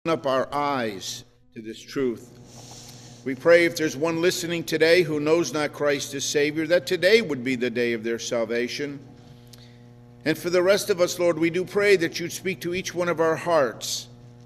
up our eyes to this truth. We pray if there's one listening today who knows not Christ as Savior, that today would be the day of their salvation. And for the rest of us, Lord, we do pray that you'd speak to each one of our hearts.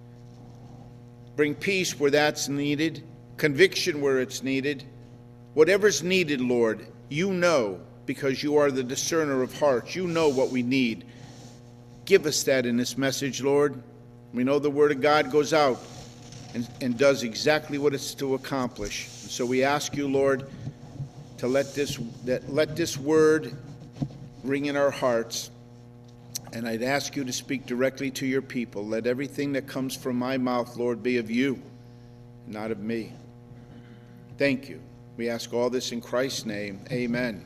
Bring peace where that's needed, conviction where it's needed. Whatever's needed, Lord, you know, because you are the discerner of hearts. You know what we need. Give us that in this message, Lord. We know the Word of God goes out and does exactly what it's to accomplish. And so we ask you, Lord, to let this Word ring in our hearts. And I'd ask you to speak directly to your people. Let everything that comes from my mouth, Lord, be of you, not of me. Thank you. We ask all this in Christ's name. Amen.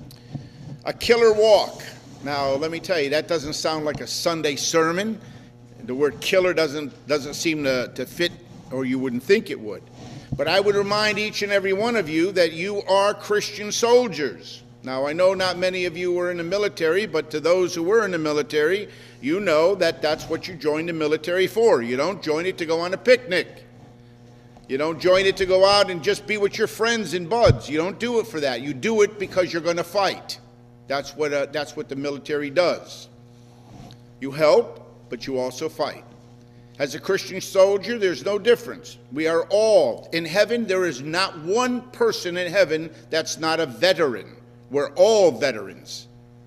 A killer walk. Now, let me tell you, that doesn't sound like a Sunday sermon. The word killer doesn't seem to fit, or you wouldn't think it would. But I would remind each and every one of you that you are Christian soldiers. Now, I know not many of you were in the military, but to those who were in the military, you know that that's what you joined the military for. You don't join it to go on a picnic. You don't join it to go out and just be with your friends and buds. You don't do it for that. You do it because you're going to fight. That's what the military does. You help, but you also fight. As a Christian soldier, there's no difference. We are all in heaven. There is not one person in heaven that's not a veteran. We're all veterans.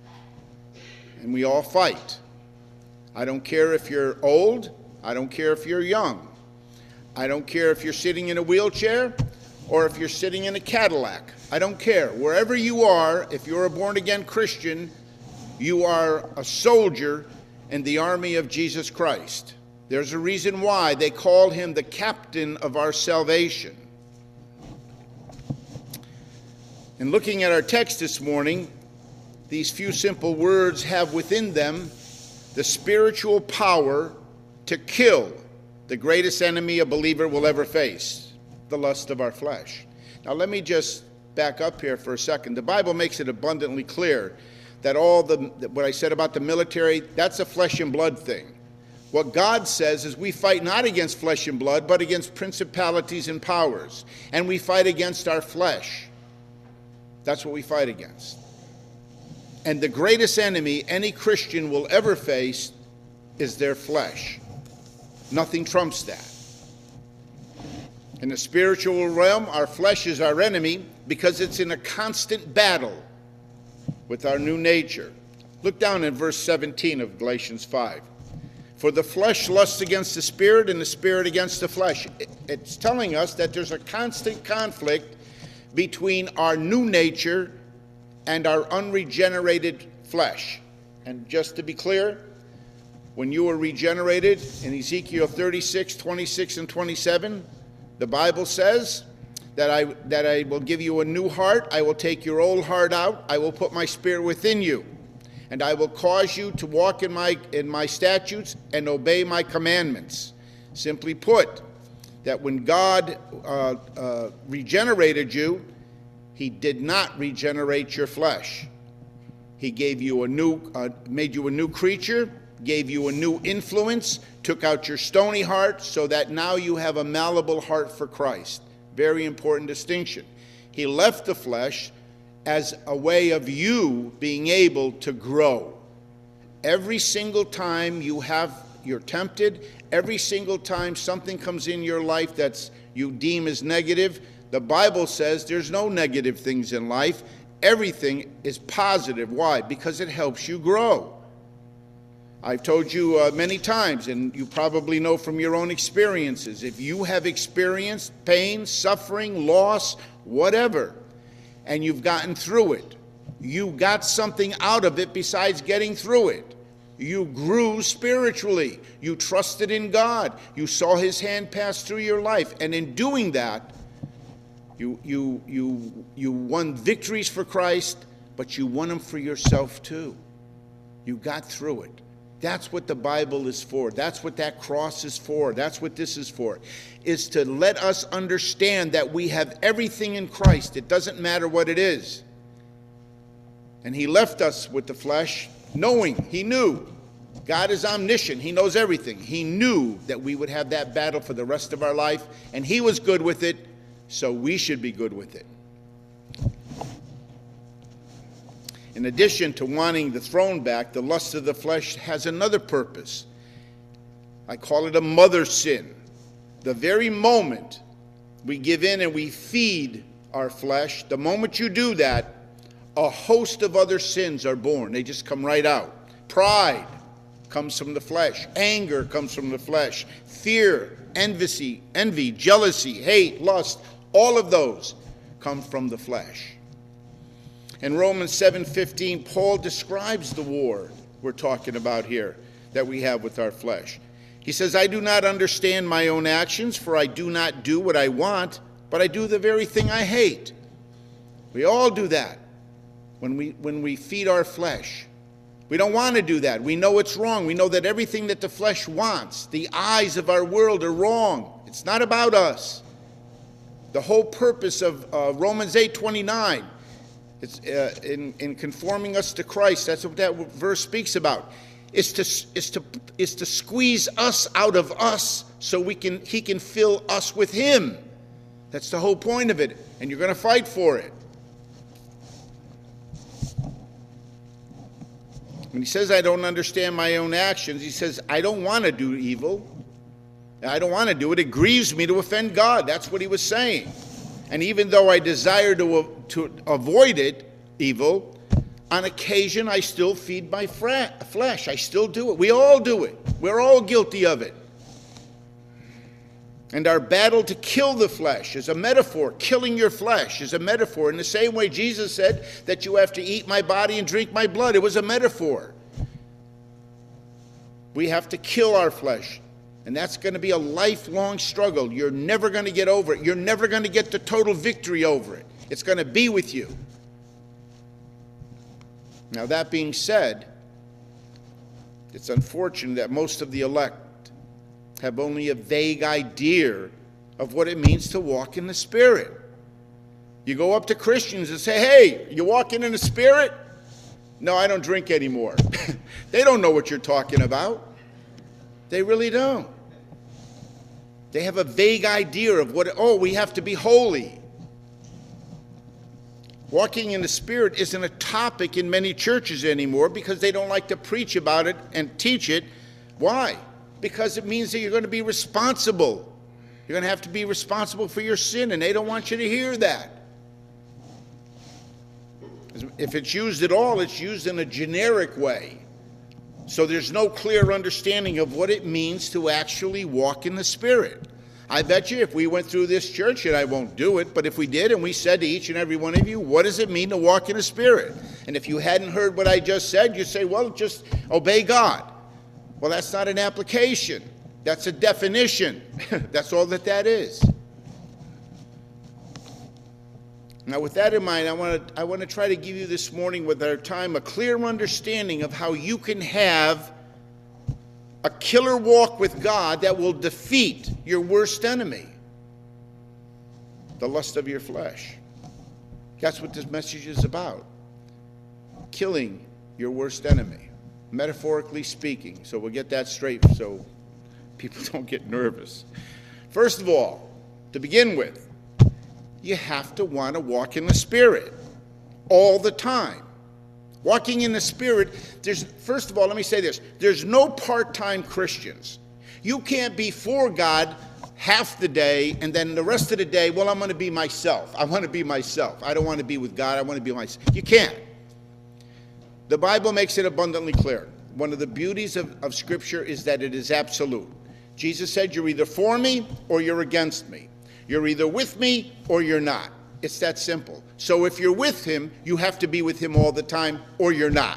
And we all fight. I don't care if you're old. I don't care if you're young. I don't care if you're sitting in a wheelchair or if you're sitting in a Cadillac. I don't care. Wherever you are, if you're a born-again Christian, you are a soldier in the army of Jesus Christ. There's a reason why they call him the captain of our salvation. In looking at our text this morning, these few simple words have within them the spiritual power to kill the greatest enemy a believer will ever face, the lust of our flesh. Now let me just back up here for a second. The Bible makes it abundantly clear that what I said about the military, that's a flesh and blood thing. What God says is we fight not against flesh and blood, but against principalities and powers. And we fight against our flesh. That's what we fight against. And the greatest enemy any Christian will ever face is their flesh. Nothing trumps that. In the spiritual realm, our flesh is our enemy because it's in a constant battle with our new nature. Look down in verse 17 of Galatians 5. For the flesh lusts against the spirit, and the spirit against the flesh. It's telling us that there's a constant conflict between our new nature and our unregenerated flesh. And just to be clear, when you were regenerated in Ezekiel 36, 26, and 27, the Bible says that I will give you a new heart. I will take your old heart out. I will put my spirit within you. And I will cause you to walk in my statutes and obey my commandments. Simply put, that when God regenerated you, he did not regenerate your flesh. He gave you made you a new creature, gave you a new influence, took out your stony heart so that now you have a malleable heart for Christ. Very important distinction. He left the flesh as a way of you being able to grow. Every single time you're tempted, every single time something comes in your life that you deem as negative, the Bible says there's no negative things in life. Everything is positive. Why? Because it helps you grow. I've told you many times, and you probably know from your own experiences, if you have experienced pain, suffering, loss, whatever, and you've gotten through it, you got something out of it besides getting through it. You grew spiritually. You trusted in God. You saw his hand pass through your life. And in doing that, you won victories for Christ, but you won them for yourself too. You got through it. That's what the Bible is for. That's what that cross is for. That's what this is for, is to let us understand that we have everything in Christ. It doesn't matter what it is. And he left us with the flesh, knowing, he knew God is omniscient. He knows everything. He knew that we would have that battle for the rest of our life, and he was good with it, so we should be good with it. In addition to wanting the throne back, the lust of the flesh has another purpose. I call it a mother sin. The very moment we give in and we feed our flesh, the moment you do that, a host of other sins are born. They just come right out. Pride comes from the flesh. Anger comes from the flesh. Fear, envy, jealousy, hate, lust, all of those come from the flesh. In Romans 7:15, Paul describes the war we're talking about here that we have with our flesh. He says, I do not understand my own actions, for I do not do what I want, but I do the very thing I hate. We all do that when we feed our flesh. We don't want to do that. We know it's wrong. We know that everything that the flesh wants, the eyes of our world, are wrong. It's not about us. The whole purpose of Romans 8:29, it's in conforming us to Christ. That's what that verse speaks about. Is to squeeze us out of us so he can fill us with him. That's the whole point of it, and you're going to fight for it. When he says I don't understand my own actions, he says I don't want to do evil. I don't want to do it. It grieves me to offend God. That's what he was saying. And even though I desire to avoid it, evil, on occasion I still feed my flesh. I still do it. We all do it. We're all guilty of it. And our battle to kill the flesh is a metaphor. Killing your flesh is a metaphor. In the same way Jesus said that you have to eat my body and drink my blood. It was a metaphor. We have to kill our flesh. And that's going to be a lifelong struggle. You're never going to get over it. You're never going to get the total victory over it. It's going to be with you. Now, that being said, it's unfortunate that most of the elect have only a vague idea of what it means to walk in the Spirit. You go up to Christians and say, hey, you walking in the Spirit? No, I don't drink anymore. They don't know what you're talking about. They really don't. They have a vague idea of we have to be holy. Walking in the Spirit isn't a topic in many churches anymore because they don't like to preach about it and teach it. Why? Because it means that you're going to be responsible. You're going to have to be responsible for your sin, and they don't want you to hear that. If it's used at all, it's used in a generic way. So there's no clear understanding of what it means to actually walk in the Spirit. I bet you if we went through this church, and I won't do it, but if we did and we said to each and every one of you, what does it mean to walk in the Spirit? And if you hadn't heard what I just said, you'd say, well, just obey God. Well, that's not an application. That's a definition. That's all that is. Now, with that in mind, I want to try to give you this morning with our time a clear understanding of how you can have a killer walk with God that will defeat your worst enemy, the lust of your flesh. That's what this message is about. Killing your worst enemy, metaphorically speaking. So we'll get that straight so people don't get nervous. First of all, to begin with, you have to want to walk in the Spirit all the time. Walking in the Spirit, first of all, let me say this. There's no part-time Christians. You can't be for God half the day and then the rest of the day, well, I'm going to be myself. I want to be myself. I don't want to be with God. I want to be myself. You can't. The Bible makes it abundantly clear. One of the beauties of Scripture is that it is absolute. Jesus said, you're either for me or you're against me. You're either with me or you're not. It's that simple. So if you're with him, you have to be with him all the time, or you're not.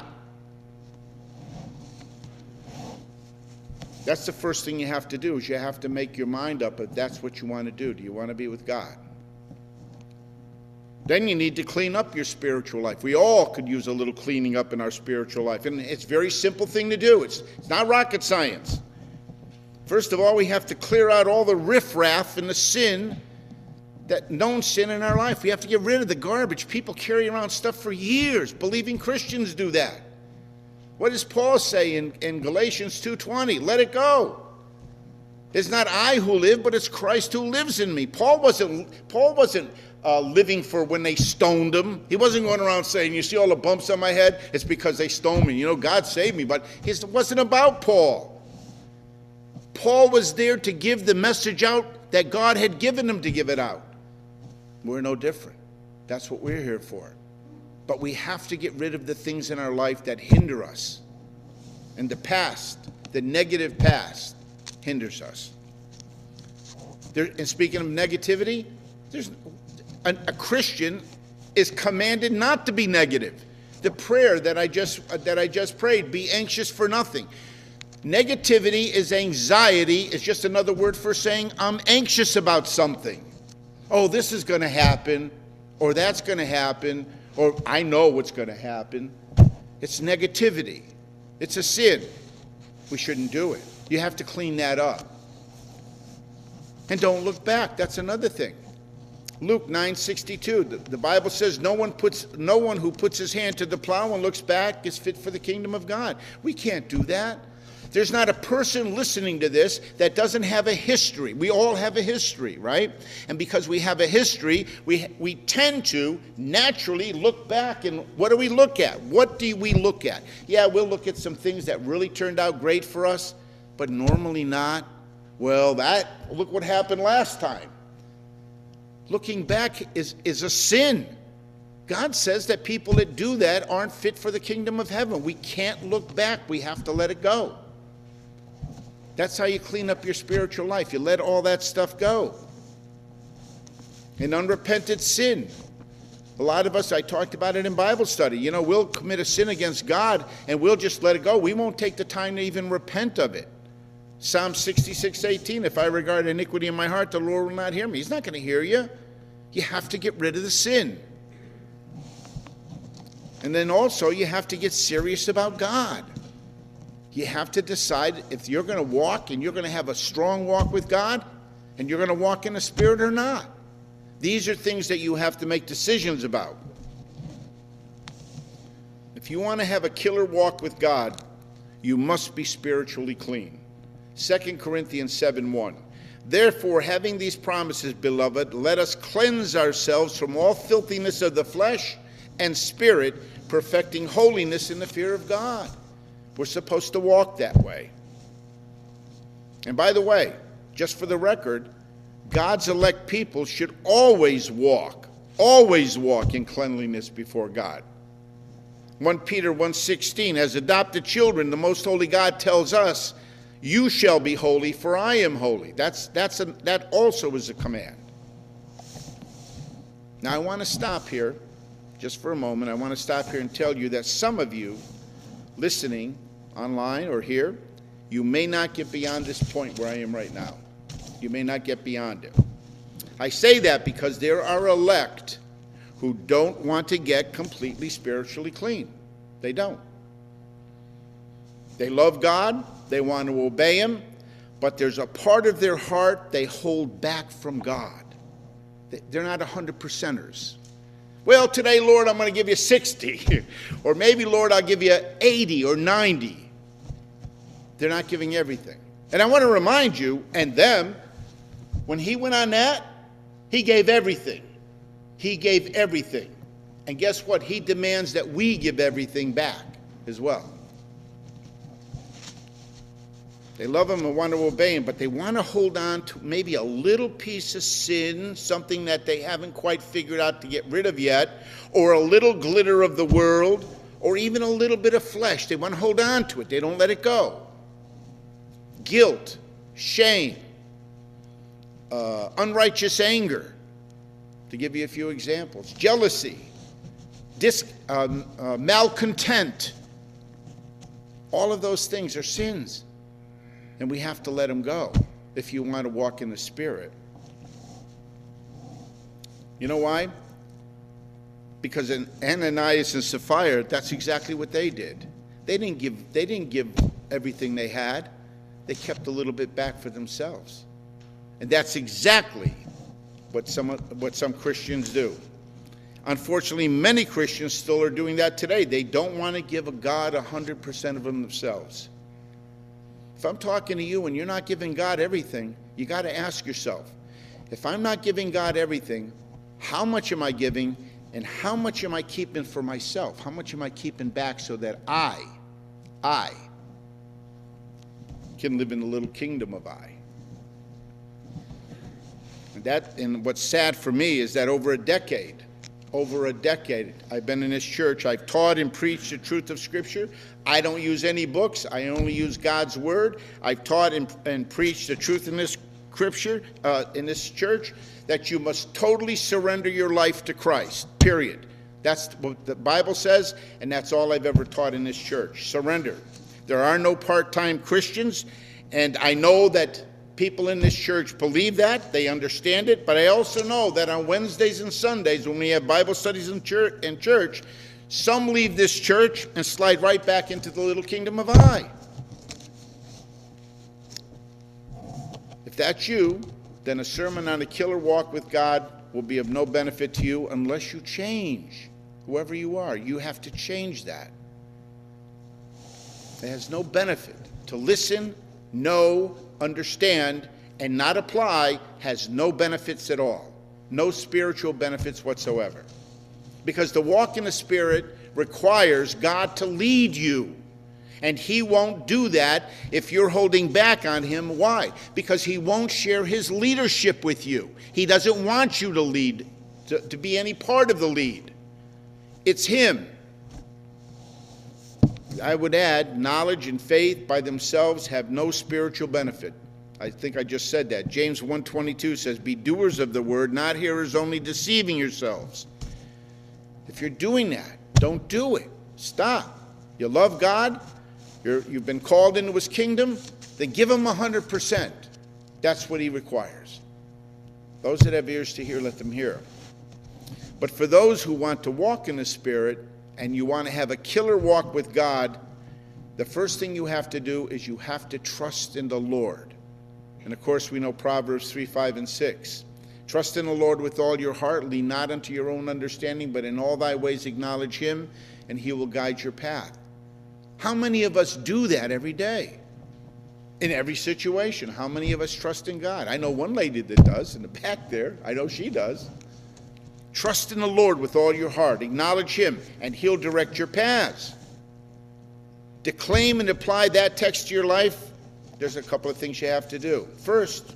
That's the first thing you have to do, is you have to make your mind up if that's what you want to do. Do you want to be with God? Then you need to clean up your spiritual life. We all could use a little cleaning up in our spiritual life. And it's a very simple thing to do. It's not rocket science. First of all, we have to clear out all the riffraff and the sin, that known sin in our life. We have to get rid of the garbage. People carry around stuff for years. Believing Christians do that. What does Paul say in Galatians 2:20? Let it go. It's not I who live, but it's Christ who lives in me. Paul wasn't living for when they stoned him. He wasn't going around saying, you see all the bumps on my head? It's because they stoned me. You know, God saved me. But it wasn't about Paul. Paul was there to give the message out that God had given him to give it out. We're no different. That's what we're here for. But we have to get rid of the things in our life that hinder us. And the past, the negative past, hinders us. And speaking of negativity, a Christian is commanded not to be negative. The prayer that I just prayed, be anxious for nothing. Negativity is anxiety. It's just another word for saying I'm anxious about something. Oh, this is going to happen, or that's going to happen, or I know what's going to happen. It's negativity. It's a sin. We shouldn't do it. You have to clean that up. And don't look back. That's another thing. Luke 9:62. The Bible says no one who puts his hand to the plow and looks back is fit for the kingdom of God. We can't do that. There's not a person listening to this that doesn't have a history. We all have a history, right? And because we have a history, we tend to naturally look back. And what do we look at? What do we look at? Yeah, we'll look at some things that really turned out great for us, but normally not. Well, look what happened last time. Looking back is a sin. God says that people that do that aren't fit for the kingdom of heaven. We can't look back. We have to let it go. That's how you clean up your spiritual life. You let all that stuff go. An unrepented sin. A lot of us, I talked about it in Bible study. You know, we'll commit a sin against God and we'll just let it go. We won't take the time to even repent of it. Psalm 66:18, if I regard iniquity in my heart, the Lord will not hear me. He's not going to hear you. You have to get rid of the sin. And then also you have to get serious about God. You have to decide if you're going to walk and you're going to have a strong walk with God and you're going to walk in the Spirit or not. These are things that you have to make decisions about. If you want to have a killer walk with God, you must be spiritually clean. 2 Corinthians 7:1. Therefore, having these promises, beloved, let us cleanse ourselves from all filthiness of the flesh and spirit, perfecting holiness in the fear of God. We're supposed to walk that way. And by the way, just for the record, God's elect people should always walk in cleanliness before God. 1 Peter 1:16, as adopted children, the most holy God tells us, you shall be holy, for I am holy. That also is a command. Now I want to stop here, just for a moment. I want to stop here and tell you that some of you listening online or here, you may not get beyond this point where I am right now. You may not get beyond it. I say that because there are elect who don't want to get completely spiritually clean. They don't. They love God. They want to obey Him. But there's a part of their heart they hold back from God. They're not 100%ers. Well, today, Lord, I'm going to give you 60. Or maybe, Lord, I'll give you 80 or 90. They're not giving everything. And I want to remind you, and them, when He went on that, He gave everything. He gave everything. And guess what? He demands that we give everything back as well. They love Him and want to obey Him, but they want to hold on to maybe a little piece of sin, something that they haven't quite figured out to get rid of yet, or a little glitter of the world, or even a little bit of flesh. They want to hold on to it. They don't let it go. Guilt, shame, unrighteous anger, to give you a few examples. Jealousy, malcontent. All of those things are sins. And we have to let them go if you want to walk in the Spirit. You know why? Because in Ananias and Sapphira, that's exactly what they did. They didn't give everything they had. They kept a little bit back for themselves. And that's exactly what some Christians do. Unfortunately, many Christians still are doing that today. They don't want to give God 100% of themselves. If I'm talking to you and you're not giving God everything, you got to ask yourself, if I'm not giving God everything, how much am I giving and how much am I keeping for myself? How much am I keeping back so that I can live in the little kingdom of I? And what's sad for me is that over a decade, I've been in this church. I've taught and preached the truth of Scripture. I don't use any books. I only use God's Word. I've taught and preached the truth in this Scripture, in this church, that you must totally surrender your life to Christ, period. That's what the Bible says, and that's all I've ever taught in this church. Surrender. There are no part-time Christians, and I know that people in this church believe that, they understand it, but I also know that on Wednesdays and Sundays when we have Bible studies in church, some leave this church and slide right back into the little kingdom of I. If that's you, then a sermon on a killer walk with God will be of no benefit to you unless you change. Whoever you are, you have to change that. It has no benefit. To listen, know, understand, and not apply has no benefits at all. No spiritual benefits whatsoever. Because the walk in the Spirit requires God to lead you. And He won't do that if you're holding back on Him. Why? Because He won't share His leadership with you. He doesn't want you to lead, to be any part of the lead. It's Him. I would add, knowledge and faith by themselves have no spiritual benefit. I think I just said that. James 1:22 says, be doers of the word, not hearers only, deceiving yourselves. If you're doing that, don't do it. Stop. You love God, you've been called into His kingdom, then give Him 100%. That's what He requires. Those that have ears to hear, let them hear. But for those who want to walk in the Spirit, and you want to have a killer walk with God, the first thing you have to do is you have to trust in the Lord. And of course we know Proverbs 3, 5, and 6. Trust in the Lord with all your heart, lean not unto your own understanding, but in all thy ways acknowledge Him, and He will guide your path. How many of us do that every day? In every situation, how many of us trust in God? I know one lady that does, in the back there. I know she does. Trust in the Lord with all your heart. Acknowledge Him, and He'll direct your paths. To claim and apply that text to your life, there's a couple of things you have to do. First,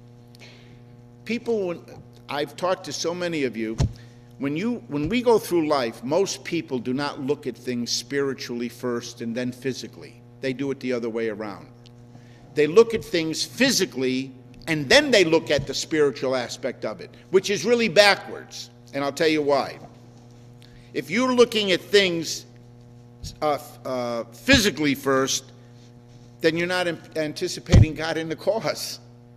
I've talked to so many of you, when we go through life, most people do not look at things spiritually first and then physically. They do it the other way around. They look at things physically, and then they look at the spiritual aspect of it, which is really backwards. And I'll tell you why. If you're looking at things physically first, then you're not anticipating God in the cause.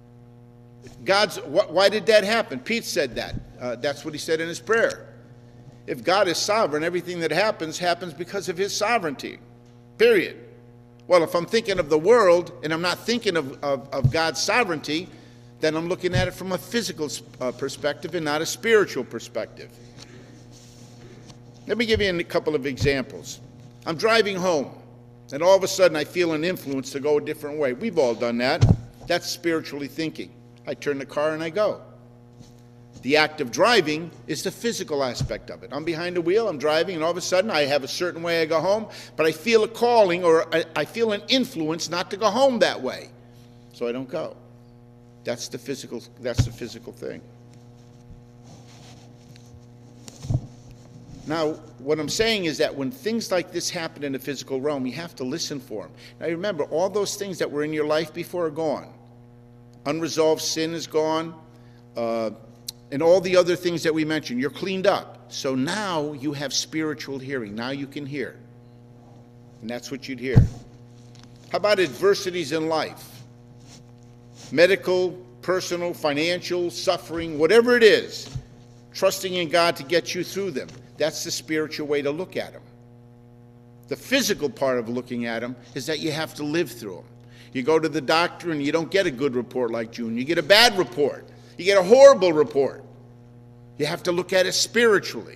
Why did that happen? Pete said that. That's what he said in his prayer. If God is sovereign, everything that happens because of His sovereignty. Period. Well, if I'm thinking of the world and I'm not thinking of God's sovereignty, then I'm looking at it from a physical perspective and not a spiritual perspective. Let me give you a couple of examples. I'm driving home, and all of a sudden I feel an influence to go a different way. We've all done that. That's spiritually thinking. I turn the car and I go. The act of driving is the physical aspect of it. I'm behind the wheel, I'm driving, and all of a sudden I have a certain way I go home, but I feel a calling or I feel an influence not to go home that way. So I don't go. That's the physical thing. Now, what I'm saying is that when things like this happen in the physical realm, you have to listen for them. Now, remember, all those things that were in your life before are gone. Unresolved sin is gone, and all the other things that we mentioned. You're cleaned up. So now you have spiritual hearing. Now you can hear. And that's what you'd hear. How about adversities in life? Medical, personal, financial, suffering, whatever it is, trusting in God to get you through them. That's the spiritual way to look at them. The physical part of looking at them is that you have to live through them. You go to the doctor and you don't get a good report like June. You get a bad report. You get a horrible report. You have to look at it spiritually.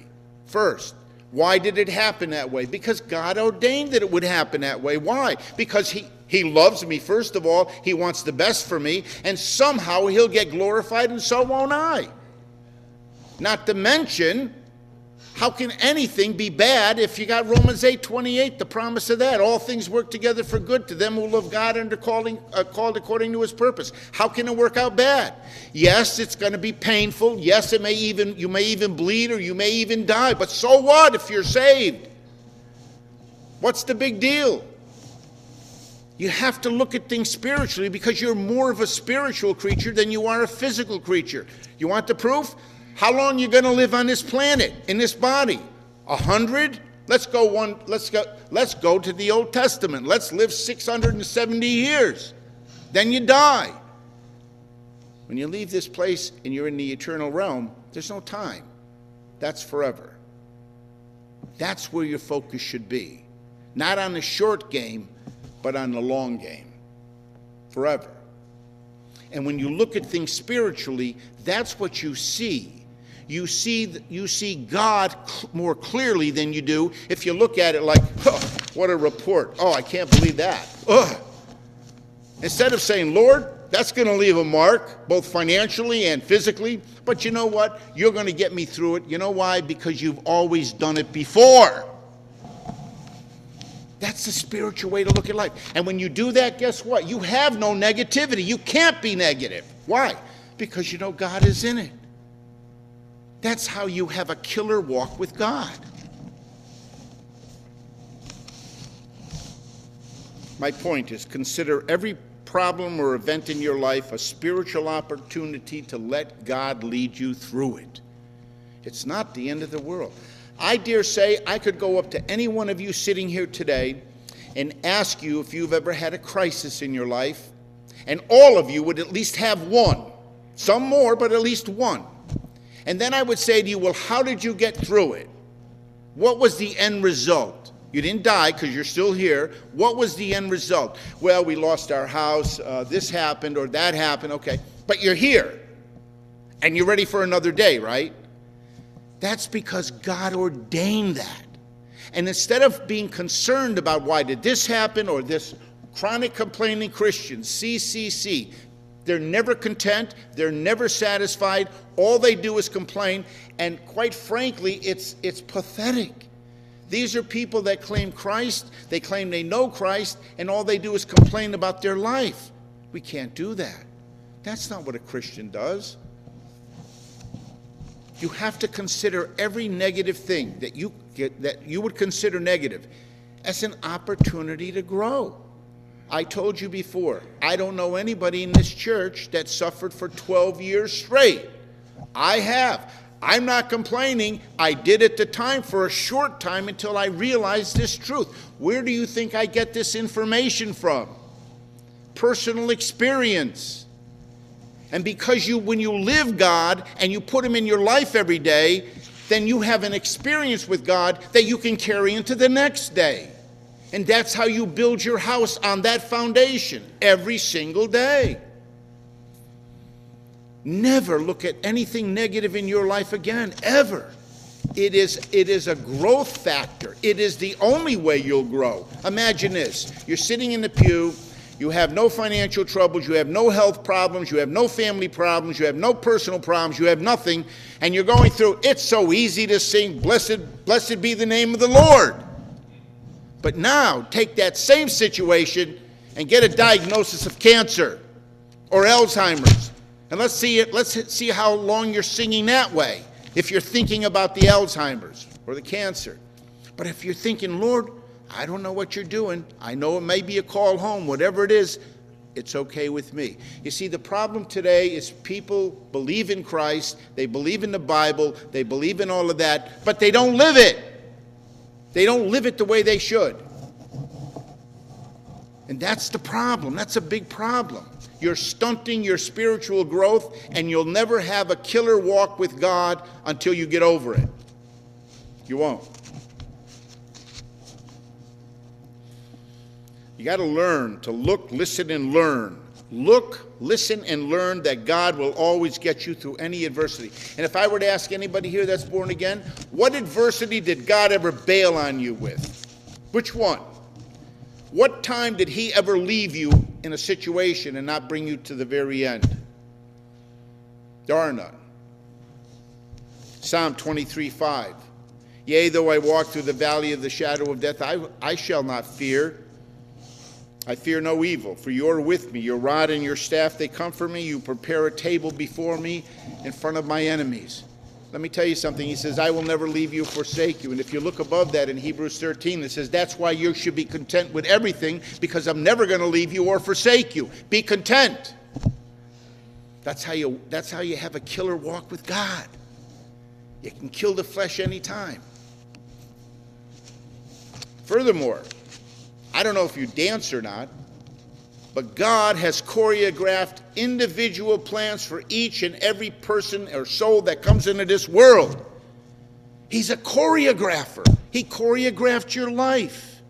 first. Why did it happen that way? Because God ordained that it would happen that way. Why? Because He loves me, first of all. He wants the best for me. And somehow He'll get glorified, and so won't I. Not to mention, how can anything be bad if you got Romans 8:28, the promise of that? All things work together for good to them who love God and are called according to His purpose. How can it work out bad? Yes, it's going to be painful. Yes, you may even bleed, or you may even die. But so what if you're saved? What's the big deal? You have to look at things spiritually, because you're more of a spiritual creature than you are a physical creature. You want the proof? How long are you going to live on this planet, in this body? 100? Let's go to the Old Testament. Let's live 670 years. Then you die. When you leave this place and you're in the eternal realm, there's no time. That's forever. That's where your focus should be. Not on the short game, but on the long game. Forever. And when you look at things spiritually, that's what you see. You see God more clearly than you do if you look at it like, oh, what a report. Oh, I can't believe that. Ugh. Instead of saying, Lord, that's going to leave a mark, both financially and physically, but you know what? You're going to get me through it. You know why? Because you've always done it before. That's the spiritual way to look at life. And when you do that, guess what? You have no negativity. You can't be negative. Why? Because you know God is in it. That's how you have a killer walk with God. My point is, consider every problem or event in your life a spiritual opportunity to let God lead you through it. It's not the end of the world. I dare say I could go up to any one of you sitting here today and ask you if you've ever had a crisis in your life, and all of you would at least have one. Some more, but at least one. And then I would say to you, well, how did you get through it? What was the end result? You didn't die because you're still here. What was the end result? Well, we lost our house, this happened or that happened, okay. But you're here, and you're ready for another day, right? That's because God ordained that. And instead of being concerned about why did this happen, or this chronic complaining Christian, CCC, they're never content, they're never satisfied, all they do is complain, and quite frankly, it's pathetic. These are people that claim Christ, they claim they know Christ, and all they do is complain about their life. We can't do that. That's not what a Christian does. You have to consider every negative thing that you would consider negative as an opportunity to grow. I told you before, I don't know anybody in this church that suffered for 12 years straight. I have. I'm not complaining. I did at the time for a short time until I realized this truth. Where do you think I get this information from? Personal experience. And because when you live God and you put Him in your life every day, then you have an experience with God that you can carry into the next day. And that's how you build your house, on that foundation, every single day. Never look at anything negative in your life again, ever. It is a growth factor. It is the only way you'll grow. Imagine this. You're sitting in the pew. You have no financial troubles. You have no health problems. You have no family problems. You have no personal problems. You have nothing. And you're going through, it's so easy to sing, blessed be the name of the Lord. But now, take that same situation and get a diagnosis of cancer or Alzheimer's. And let's see how long you're singing that way, if you're thinking about the Alzheimer's or the cancer. But if you're thinking, Lord, I don't know what you're doing. I know it may be a call home, whatever it is, it's okay with me. You see, the problem today is people believe in Christ, they believe in the Bible, they believe in all of that, but they don't live it. They don't live it the way they should. And that's the problem. That's a big problem. You're stunting your spiritual growth, and you'll never have a killer walk with God until you get over it. You won't. You got to learn to look, listen, and learn Look, listen, and learn that God will always get you through any adversity. And if I were to ask anybody here that's born again, what adversity did God ever bail on you with? Which one? What time did he ever leave you in a situation and not bring you to the very end? There are none. Psalm 23:5. Yea, though I walk through the valley of the shadow of death, I shall not fear. I fear no evil, for you are with me. Your rod and your staff, they comfort me. You prepare a table before me in front of my enemies. Let me tell you something. He says, I will never leave you, forsake you. And if you look above that in Hebrews 13, it says, that's why you should be content with everything, because I'm never going to leave you or forsake you. Be content. That's how you have a killer walk with God. You can kill the flesh anytime. Furthermore, I don't know if you dance or not, but God has choreographed individual plans for each and every person or soul that comes into this world. He's a choreographer. He choreographed your life.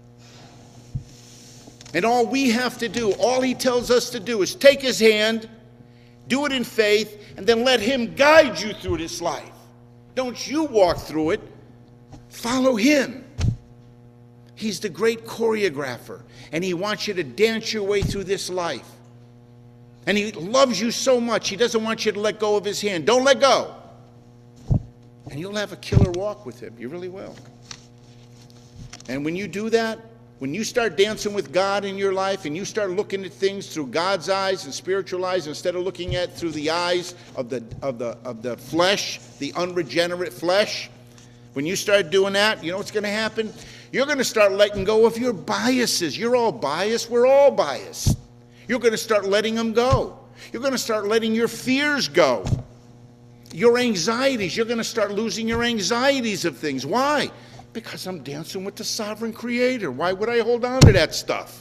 And all we have to do, all he tells us to do, is take his hand, do it in faith, and then let him guide you through this life. Don't you walk through it. Follow him. He's the great choreographer, and he wants you to dance your way through this life. And he loves you so much, he doesn't want you to let go of his hand. Don't let go. And you'll have a killer walk with him. You really will. And when you do that, when you start dancing with God in your life and you start looking at things through God's eyes and spiritual eyes instead of looking at through the eyes of the flesh, the unregenerate flesh, when you start doing that, you know what's going to happen? You're going to start letting go of your biases. You're all biased. We're all biased. You're going to start letting them go. You're going to start letting your fears go. Your anxieties. You're going to start losing your anxieties of things. Why? Because I'm dancing with the sovereign creator. Why would I hold on to that stuff?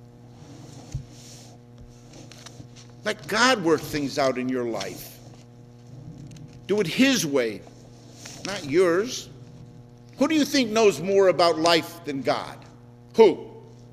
Let God work things out in your life. Do it his way, not yours. Who do you think knows more about life than God? Who?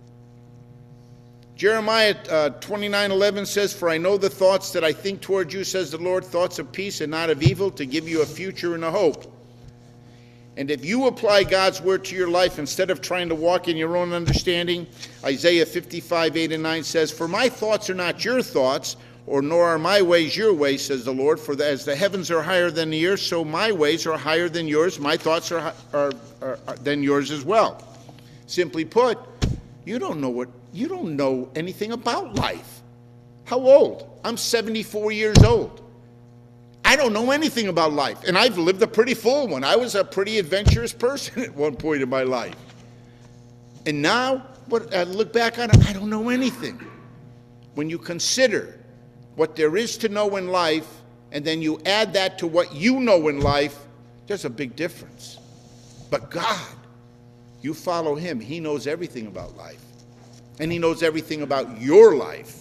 Jeremiah 29:11 says, for I know the thoughts that I think toward you, says the Lord, thoughts of peace and not of evil, to give you a future and a hope. And if you apply God's word to your life instead of trying to walk in your own understanding, Isaiah 55:8-9 says, for my thoughts are not your thoughts, or nor are my ways your ways, says the Lord. For as the heavens are higher than the earth, so my ways are higher than yours. My thoughts are than yours as well. Simply put, you don't know anything about life. How old? I'm 74 years old. I don't know anything about life, and I've lived a pretty full one. I was a pretty adventurous person at one point in my life. And now, I look back on it, I don't know anything. When you consider what there is to know in life, and then you add that to what you know in life, there's a big difference. But God, you follow him. He knows everything about life. And he knows everything about your life.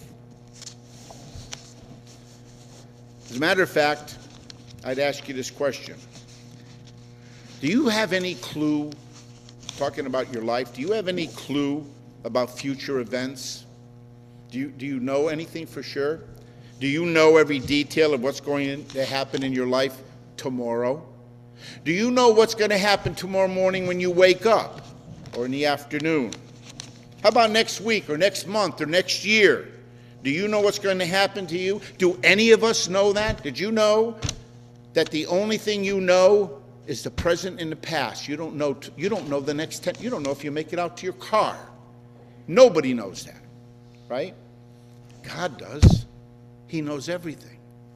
As a matter of fact, I'd ask you this question. Do you have any clue, talking about your life, do you have any clue about future events? Do you know anything for sure? Do you know every detail of what's going to happen in your life tomorrow? Do you know what's going to happen tomorrow morning when you wake up or in the afternoon? How about next week or next month or next year? Do you know what's going to happen to you? Do any of us know that? Did you know that the only thing you know is the present and the past? You don't know the next 10. You don't know if you make it out to your car. Nobody knows that, right? God does. He knows everything.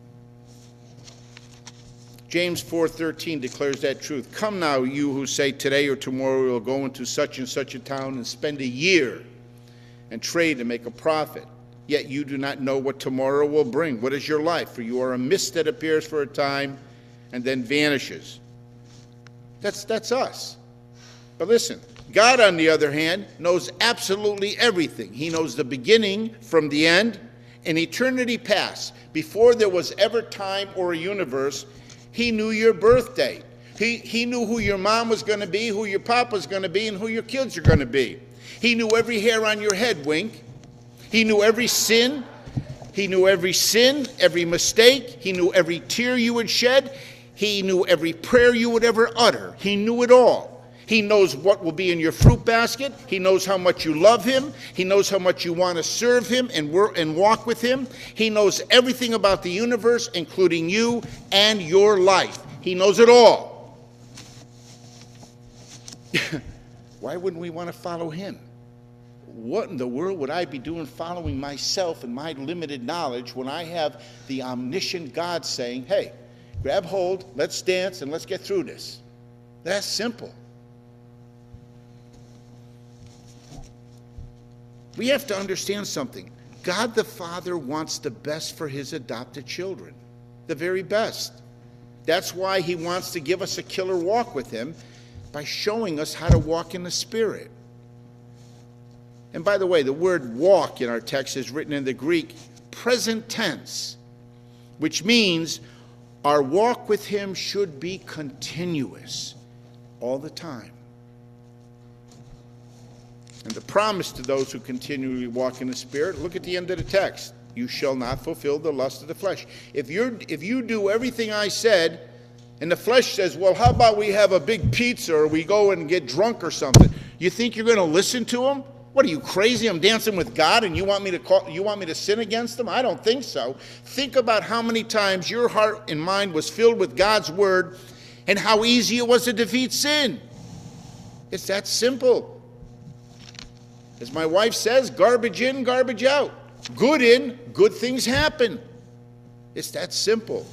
James 4:13 declares that truth. Come now, you who say today or tomorrow we will go into such and such a town and spend a year and trade and make a profit. Yet you do not know what tomorrow will bring. What is your life? For you are a mist that appears for a time and then vanishes. That's us. But listen, God, on the other hand, knows absolutely everything. He knows the beginning from the end. In eternity past, before there was ever time or a universe, he knew your birthday. He knew who your mom was going to be, who your papa was going to be, and who your kids are going to be. He knew every hair on your head, Wink. He knew every sin. He knew every sin, every mistake. He knew every tear you would shed. He knew every prayer you would ever utter. He knew it all. He knows what will be in your fruit basket. He knows how much you love him. He knows how much you want to serve him and work and walk with him. He knows everything about the universe, including you and your life. He knows it all. Why wouldn't we want to follow him? What in the world would I be doing following myself and my limited knowledge when I have the omniscient God saying, hey, grab hold, let's dance, and let's get through this? That's simple. We have to understand something. God the Father wants the best for his adopted children, the very best. That's why he wants to give us a killer walk with him by showing us how to walk in the Spirit. And by the way, the word walk in our text is written in the Greek present tense, which means our walk with him should be continuous all the time. And the promise to those who continually walk in the Spirit, look at the end of the text. You shall not fulfill the lust of the flesh. If you do everything I said, and the flesh says, well, how about we have a big pizza or we go and get drunk or something? You think you're going to listen to him? What are you, crazy? I'm dancing with God and you want me to sin against him? I don't think so. Think about how many times your heart and mind was filled with God's word and how easy it was to defeat sin. It's that simple. As my wife says, garbage in, garbage out. Good in, good things happen. It's that simple.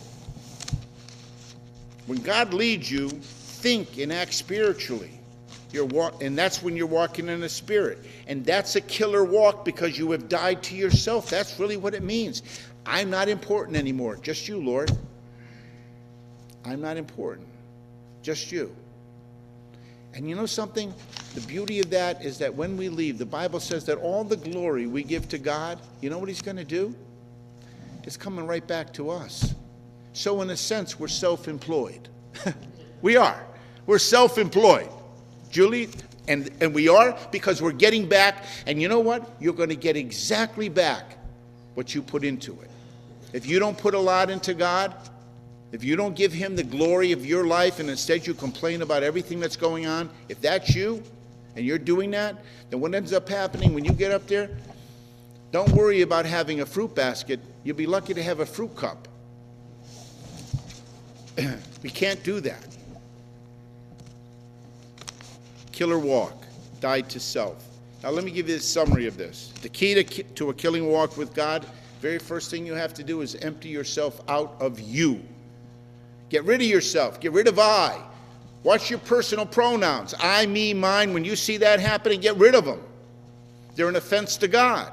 When God leads you, think and act spiritually. And that's when you're walking in the Spirit. And that's a killer walk because you have died to yourself. That's really what it means. I'm not important anymore. Just you, Lord. I'm not important. Just you. And you know something? The beauty of that is that when we leave, the Bible says that all the glory we give to God, you know what he's going to do? It's coming right back to us. So in a sense, we're self-employed. We are. We're self-employed. Julie, and we are because we're getting back. And you know what? You're going to get exactly back what you put into it. If you don't put a lot into God, if you don't give him the glory of your life and instead you complain about everything that's going on, if that's you and you're doing that, then what ends up happening when you get up there, don't worry about having a fruit basket. You'll be lucky to have a fruit cup. We can't do that. Killer walk, died to self. Now let me give you a summary of this. The key to a killing walk with God, very first thing you have to do is empty yourself out of you. Get rid of yourself. Get rid of I. Watch your personal pronouns. I, me, mine. When you see that happening, get rid of them. They're an offense to God.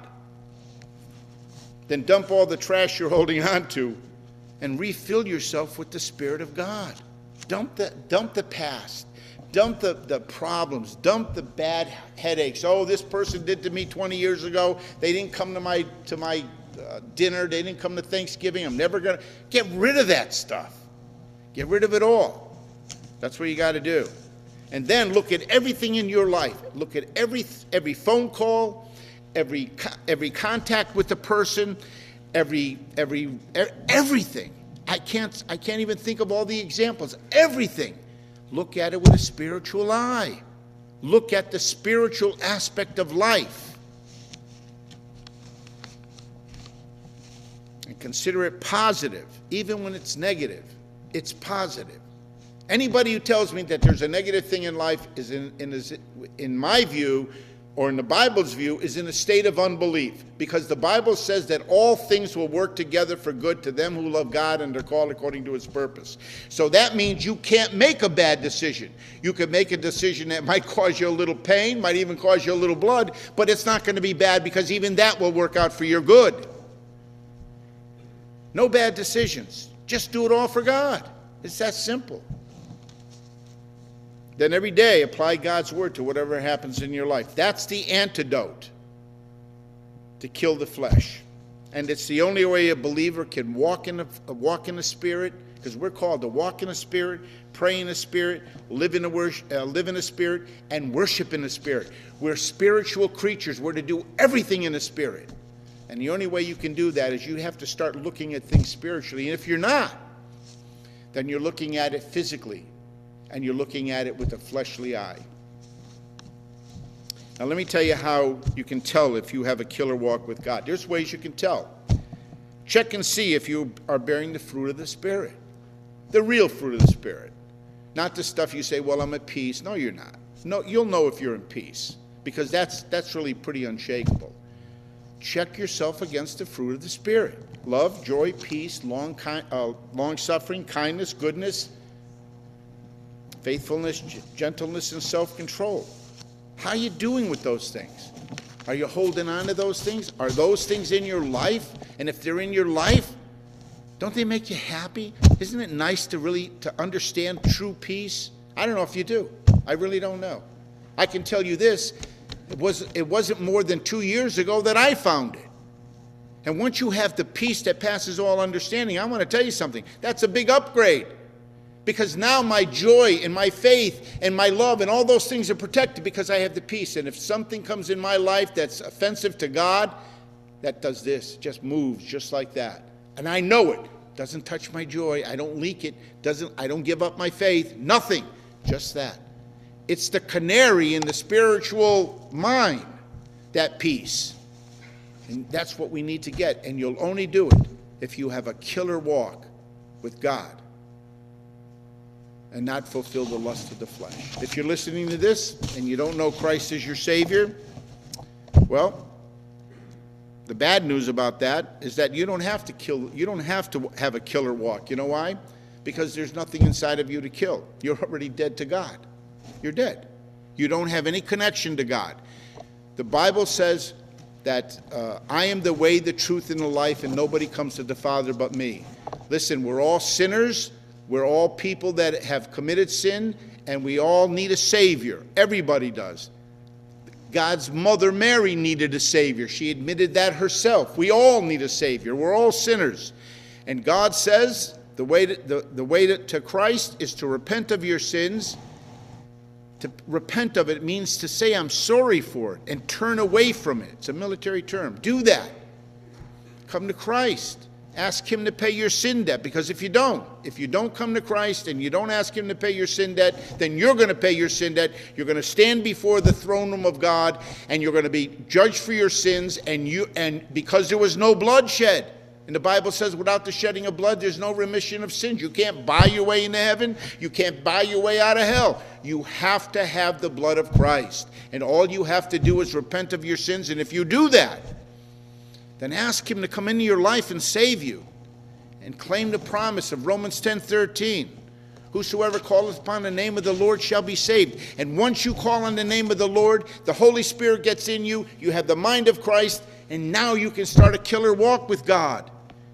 Then dump all the trash you're holding on to and refill yourself with the Spirit of God. Dump the past. Dump the problems. Dump the bad headaches. Oh, this person did to me 20 years ago. They didn't come to my dinner. They didn't come to Thanksgiving. I'm never going to. Get rid of that stuff. Get rid of it all. That's what you got to do. And then look at everything in your life. Look at every phone call, every contact with the person, everything. I can't even think of all the examples. Everything. Look at it with a spiritual eye. Look at the spiritual aspect of life. And consider it positive, even when it's negative. It's positive. Anybody who tells me that there's a negative thing in life is in my view, or in the Bible's view, is in a state of unbelief. Because the Bible says that all things will work together for good to them who love God and are called according to his purpose. So that means you can't make a bad decision. You can make a decision that might cause you a little pain, might even cause you a little blood, but it's not going to be bad because even that will work out for your good. No bad decisions. Just do it all for God. It's that simple. Then every day apply God's word to whatever happens in your life. That's the antidote to kill the flesh. And it's the only way a believer can walk in the Spirit, because we're called to walk in the Spirit, pray in the Spirit, live in the Spirit, and worship in the Spirit. We're spiritual creatures. We're to do everything in the Spirit. And the only way you can do that is you have to start looking at things spiritually. And if you're not, then you're looking at it physically, and you're looking at it with a fleshly eye. Now let me tell you how you can tell if you have a killer walk with God. There's ways you can tell. Check and see if you are bearing the fruit of the Spirit. The real fruit of the Spirit. Not the stuff you say, well, I'm at peace. No, you're not. No, you'll know if you're in peace, because that's really pretty unshakable. Check yourself against the fruit of the Spirit. Love, joy, peace, long-suffering, kindness, goodness, faithfulness, gentleness, and self-control. How are you doing with those things? Are you holding on to those things? Are those things in your life? And if they're in your life, don't they make you happy? Isn't it nice to understand true peace? I don't know if you do. I really don't know. I can tell you this. It wasn't more than 2 years ago that I found it. And once you have the peace that passes all understanding, I want to tell you something. That's a big upgrade. Because now my joy and my faith and my love and all those things are protected because I have the peace. And if something comes in my life that's offensive to God, that does this, just moves just like that. And I know it. Doesn't touch my joy. I don't leak it. I don't give up my faith. Nothing. Just that. It's the canary in the spiritual mind, that peace. And that's what we need to get. And you'll only do it if you have a killer walk with God and not fulfill the lust of the flesh. If you're listening to this and you don't know Christ as your Savior, well, the bad news about that is that you don't have to have a killer walk. You know why? Because there's nothing inside of you to kill. You're already dead to God. You're dead. You don't have any connection to God. The Bible says that I am the way, the truth, and the life, and nobody comes to the Father but me. Listen, we're all sinners. We're all people that have committed sin, and we all need a Savior. Everybody does. God's mother, Mary, needed a Savior. She admitted that herself. We all need a Savior. We're all sinners. And God says the way to Christ is to repent of your sins. To repent of it means to say, I'm sorry for it, and turn away from it. It's a military term. Do that. Come to Christ. Ask him to pay your sin debt, because if you don't come to Christ and you don't ask him to pay your sin debt, then you're going to pay your sin debt. You're going to stand before the throne room of God, and you're going to be judged for your sins, and because there was no bloodshed. And the Bible says without the shedding of blood, there's no remission of sins. You can't buy your way into heaven. You can't buy your way out of hell. You have to have the blood of Christ. And all you have to do is repent of your sins. And if you do that, then ask him to come into your life and save you. And claim the promise of Romans 10:13. Whosoever calleth upon the name of the Lord shall be saved. And once you call on the name of the Lord, the Holy Spirit gets in you. You have the mind of Christ. And now you can start a killer walk with God.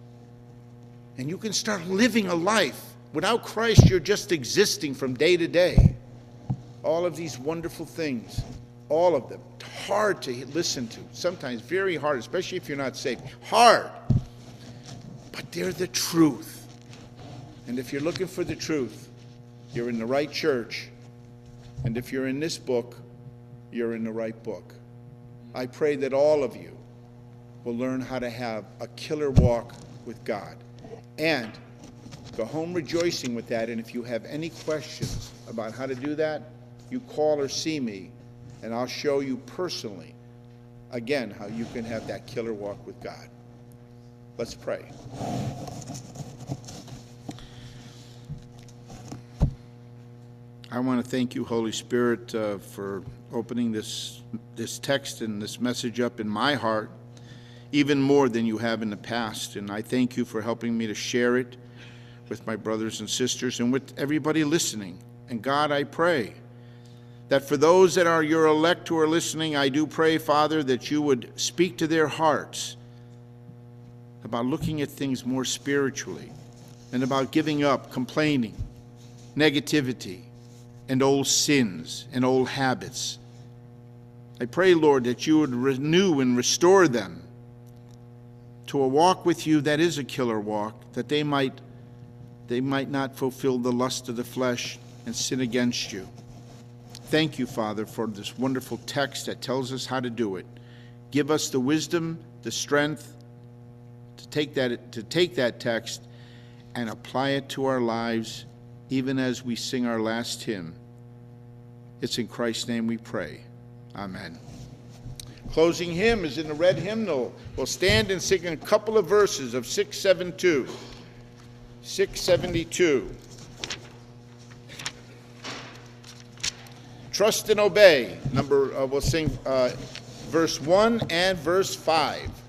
And you can start living a life. Without Christ, you're just existing from day to day. All of these wonderful things, all of them, hard to listen to. Sometimes very hard, especially if you're not saved. Hard. But they're the truth. And if you're looking for the truth, you're in the right church. And if you're in this book, you're in the right book. I pray that all of you will learn how to have a killer walk with God. And go home rejoicing with that. And if you have any questions about how to do that, you call or see me, and I'll show you personally, again, how you can have that killer walk with God. Let's pray. I want to thank you, Holy Spirit, for opening this text and this message up in my heart, even more than you have in the past. And I thank you for helping me to share it with my brothers and sisters and with everybody listening. And God, I pray that for those that are your elect who are listening, I do pray, Father, that you would speak to their hearts about looking at things more spiritually and about giving up complaining, negativity, and old sins and old habits. I pray, Lord, that you would renew and restore them to a walk with you that is a killer walk, that they might not fulfill the lust of the flesh and sin against you. Thank you, Father, for this wonderful text that tells us how to do it. Give us the wisdom, the strength to take that text and apply it to our lives, even as we sing our last hymn. It's in Christ's name we pray. Amen. Closing hymn is in the red hymnal. We'll stand and sing a couple of verses of 672. 672. Trust and obey. We'll sing verse 1 and verse 5.